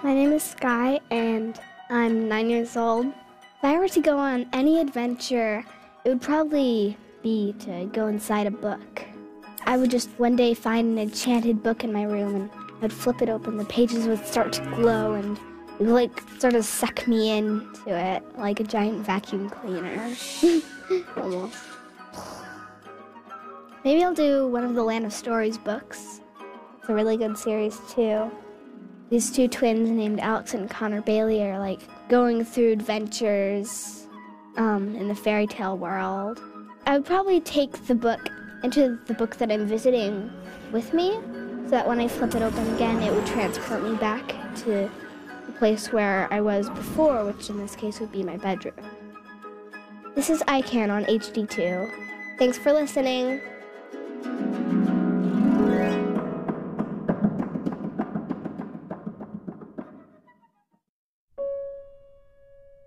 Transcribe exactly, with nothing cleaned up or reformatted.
My name is Sky, and I'm nine years old. If I were to go on any adventure, it would probably be to go inside a book. I would just one day find an enchanted book in my room, and I'd flip it open. The pages would start to glow, and it would like sort of suck me into it, like a giant vacuum cleaner. Almost. Maybe I'll do one of the Land of Stories books. It's a really good series, too. These two twins named Alex and Connor Bailey are like going through adventures um, in the fairy tale world. I would probably take the book into the book that I'm visiting with me, so that when I flip it open again, it would transport me back to the place where I was before, which in this case would be my bedroom. This is I CAN on H D two. Thanks for listening.